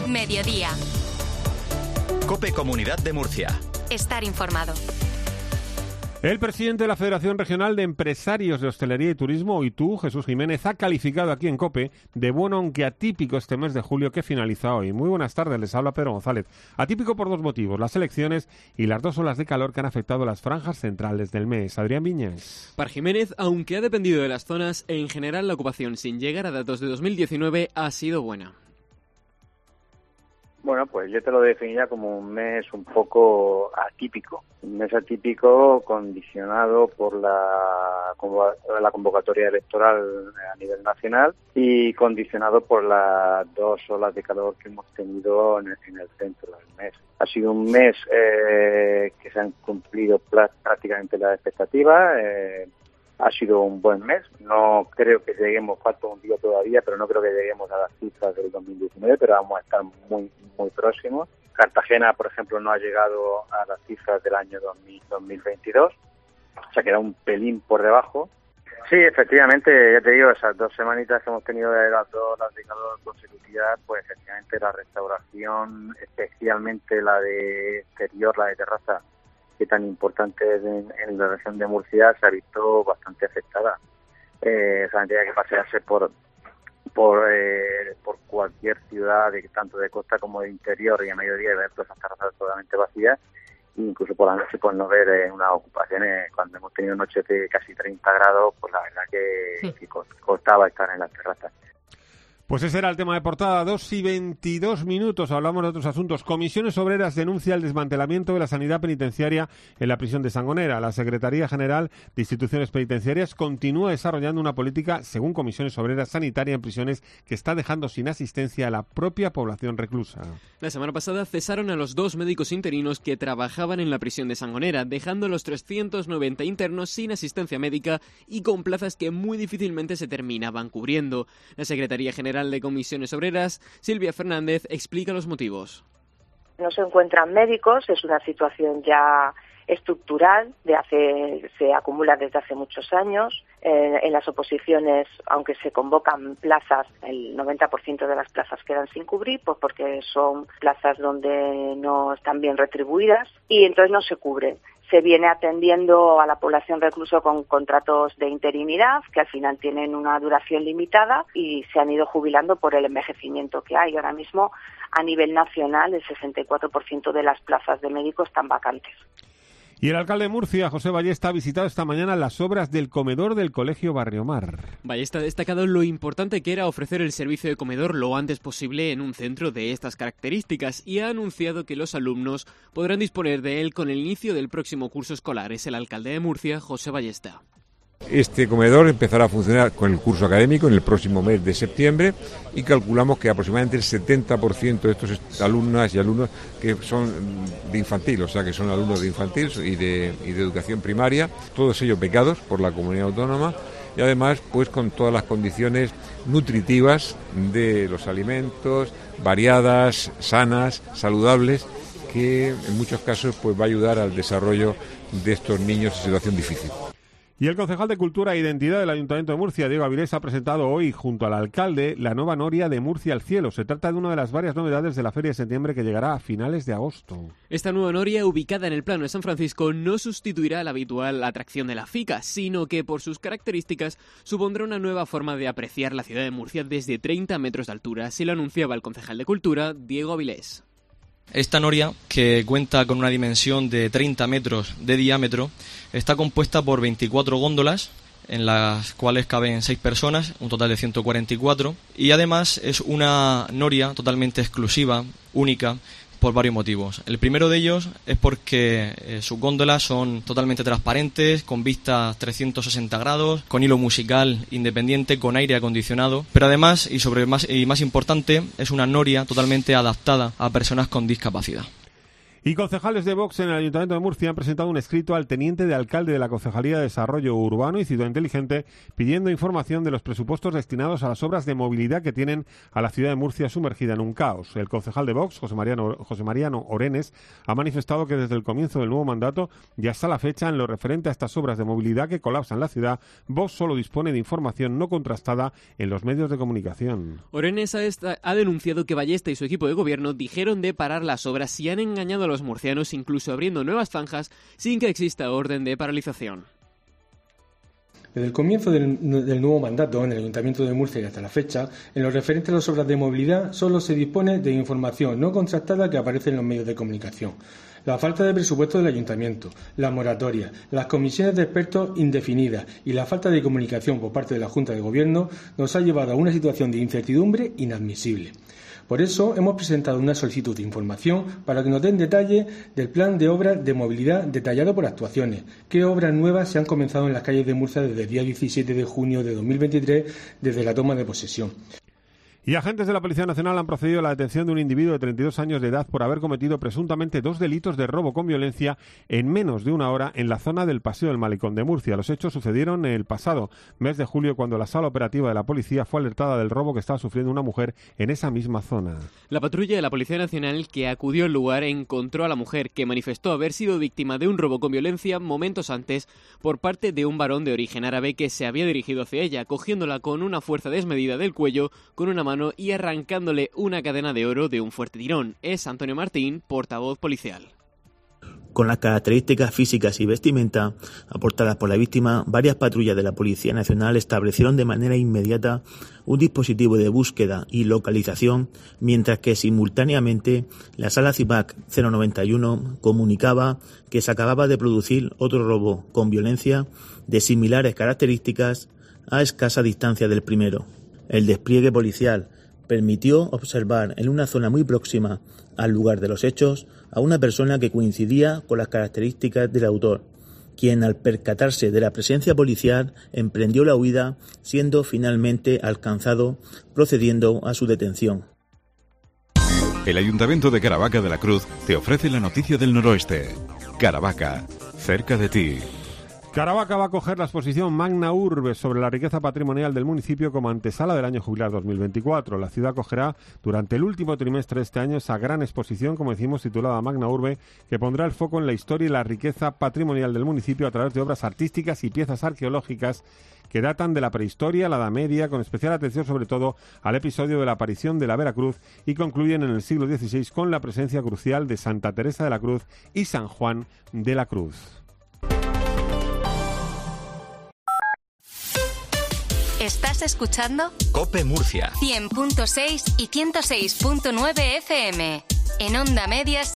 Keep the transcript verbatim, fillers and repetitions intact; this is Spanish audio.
Mediodía. COPE Comunidad de Murcia. Estar informado. El presidente de la Federación Regional de Empresarios de Hostelería y Turismo, O I T U, Jesús Jiménez, ha calificado aquí en COPE de bueno aunque atípico este mes de julio que finaliza hoy. Muy buenas tardes, les habla Pedro González. Atípico por dos motivos, las elecciones y las dos olas de calor que han afectado las franjas centrales del mes. Adrián Viñas. Para Jiménez, aunque ha dependido de las zonas, en general la ocupación sin llegar a datos de dos mil diecinueve ha sido buena. Bueno, pues yo te lo definiría como un mes un poco atípico, un mes atípico condicionado por la, la convocatoria electoral a nivel nacional y condicionado por las dos olas de calor que hemos tenido en el, en el centro del mes. Ha sido un mes eh, que se han cumplido prácticamente las expectativas. Eh, Ha sido un buen mes, no creo que lleguemos, falta un día todavía, pero no creo que lleguemos a las cifras del dos mil diecinueve, pero vamos a estar muy muy próximos. Cartagena, por ejemplo, no ha llegado a las cifras del año dos mil veintidós, o sea que era un pelín por debajo. Sí, efectivamente, ya te digo, esas dos semanitas que hemos tenido de las dos olas de calor consecutivas, pues efectivamente la restauración, especialmente la de exterior, la de terraza, que tan importante es en, en la región de Murcia, se ha visto bastante afectada. Eh, o sea, tendría que pasearse por por eh, por cualquier ciudad, de, tanto de costa como de interior, y a mediodía ver todas esas terrazas totalmente vacías, e incluso por la noche pues no ver eh, unas ocupaciones. Cuando hemos tenido noches de casi treinta grados, pues la verdad que, sí. que costaba estar en las terrazas. Pues ese era el tema de portada. Dos y veintidós minutos, hablamos de otros asuntos. Comisiones Obreras denuncia el desmantelamiento de la sanidad penitenciaria en la prisión de Sangonera. La Secretaría General de Instituciones Penitenciarias continúa desarrollando una política, según Comisiones Obreras, sanitaria en prisiones que está dejando sin asistencia a la propia población reclusa. La semana pasada cesaron a los dos médicos interinos que trabajaban en la prisión de Sangonera, dejando a los trescientos noventa internos sin asistencia médica y con plazas que muy difícilmente se terminaban cubriendo. La Secretaría General de Comisiones Obreras, Silvia Fernández, explica los motivos. No se encuentran médicos, es una situación ya estructural, de hace, se acumula desde hace muchos años. Eh, en las oposiciones, aunque se convocan plazas, el noventa por ciento de las plazas quedan sin cubrir, pues porque son plazas donde no están bien retribuidas y entonces no se cubren. Se viene atendiendo a la población recluso con contratos de interinidad, que al final tienen una duración limitada y se han ido jubilando por el envejecimiento que hay. Ahora mismo, a nivel nacional, el sesenta y cuatro por ciento de las plazas de médicos están vacantes. Y el alcalde de Murcia, José Ballesta, ha visitado esta mañana las obras del comedor del Colegio Barriomar. Ballesta ha destacado lo importante que era ofrecer el servicio de comedor lo antes posible en un centro de estas características y ha anunciado que los alumnos podrán disponer de él con el inicio del próximo curso escolar. Es el alcalde de Murcia, José Ballesta. Este comedor empezará a funcionar con el curso académico en el próximo mes de septiembre y calculamos que aproximadamente el setenta por ciento de estos alumnas y alumnos que son de infantil, o sea que son alumnos de infantil y de, y de educación primaria, todos ellos becados por la comunidad autónoma y además pues con todas las condiciones nutritivas de los alimentos, variadas, sanas, saludables, que en muchos casos pues va a ayudar al desarrollo de estos niños en situación difícil. Y el concejal de Cultura e Identidad del Ayuntamiento de Murcia, Diego Avilés, ha presentado hoy, junto al alcalde, la nueva noria de Murcia al cielo. Se trata de una de las varias novedades de la Feria de Septiembre que llegará a finales de agosto. Esta nueva noria, ubicada en el plano de San Francisco, no sustituirá la habitual atracción de la Fica, sino que, por sus características, supondrá una nueva forma de apreciar la ciudad de Murcia desde treinta metros de altura. Así lo anunciaba el concejal de Cultura, Diego Avilés. Esta noria, que cuenta con una dimensión de treinta metros de diámetro, está compuesta por veinticuatro góndolas, en las cuales caben seis personas, un total de ciento cuarenta y cuatro, y además es una noria totalmente exclusiva, única, por varios motivos. El primero de ellos es porque eh, sus góndolas son totalmente transparentes, con vistas trescientos sesenta grados, con hilo musical independiente, con aire acondicionado, pero además, y sobre más y más importante, es una noria totalmente adaptada a personas con discapacidad. Y concejales de Vox en el Ayuntamiento de Murcia han presentado un escrito al teniente de alcalde de la Concejalía de Desarrollo Urbano y Ciudad Inteligente pidiendo información de los presupuestos destinados a las obras de movilidad que tienen a la ciudad de Murcia sumergida en un caos. El concejal de Vox, José Mariano, José Mariano Orenes, ha manifestado que desde el comienzo del nuevo mandato y hasta la fecha, en lo referente a estas obras de movilidad que colapsan la ciudad, Vox solo dispone de información no contrastada en los medios de comunicación. Orenes ha, esta, ha denunciado que Ballesta y su equipo de gobierno dijeron de parar las obras y han engañado a los murcianos, incluso abriendo nuevas zanjas sin que exista orden de paralización. Desde el comienzo del, del nuevo mandato en el Ayuntamiento de Murcia y hasta la fecha, en lo referente a las obras de movilidad, solo se dispone de información no contrastada que aparece en los medios de comunicación. La falta de presupuesto del Ayuntamiento, la moratoria, las comisiones de expertos indefinidas y la falta de comunicación por parte de la Junta de Gobierno nos ha llevado a una situación de incertidumbre inadmisible. Por eso hemos presentado una solicitud de información para que nos den detalle del plan de obras de movilidad detallado por actuaciones. ¿Qué obras nuevas se han comenzado en las calles de Murcia desde el día diecisiete de junio de dos mil veintitrés, desde la toma de posesión? Y agentes de la Policía Nacional han procedido a la detención de un individuo de treinta y dos años de edad por haber cometido presuntamente dos delitos de robo con violencia en menos de una hora en la zona del Paseo del Malecón de Murcia. Los hechos sucedieron el pasado mes de julio, cuando la sala operativa de la policía fue alertada del robo que estaba sufriendo una mujer en esa misma zona. La patrulla de la Policía Nacional que acudió al lugar encontró a la mujer, que manifestó haber sido víctima de un robo con violencia momentos antes por parte de un varón de origen árabe que se había dirigido hacia ella, cogiéndola con una fuerza desmedida del cuello con una mano y arrancándole una cadena de oro de un fuerte tirón. Es Antonio Martín, portavoz policial. Con las características físicas y vestimenta aportadas por la víctima, varias patrullas de la Policía Nacional establecieron de manera inmediata un dispositivo de búsqueda y localización, mientras que simultáneamente la Sala CIPAC cero noventa y uno comunicaba que se acababa de producir otro robo con violencia de similares características a escasa distancia del primero. El despliegue policial permitió observar en una zona muy próxima al lugar de los hechos a una persona que coincidía con las características del autor, quien al percatarse de la presencia policial emprendió la huida, siendo finalmente alcanzado, procediendo a su detención. El Ayuntamiento de Caravaca de la Cruz te ofrece la noticia del noroeste. Caravaca, cerca de ti. Caravaca va a acoger la exposición Magna Urbe sobre la riqueza patrimonial del municipio como antesala del año jubilar dos mil veinticuatro. La ciudad acogerá durante el último trimestre de este año esa gran exposición, como decimos, titulada Magna Urbe, que pondrá el foco en la historia y la riqueza patrimonial del municipio a través de obras artísticas y piezas arqueológicas que datan de la prehistoria, la Edad Media, con especial atención sobre todo al episodio de la aparición de la Veracruz, y concluyen en el siglo dieciséis con la presencia crucial de Santa Teresa de la Cruz y San Juan de la Cruz. ¿Estás escuchando? COPE Murcia. cien punto seis y ciento seis punto nueve F M. En Onda Medias.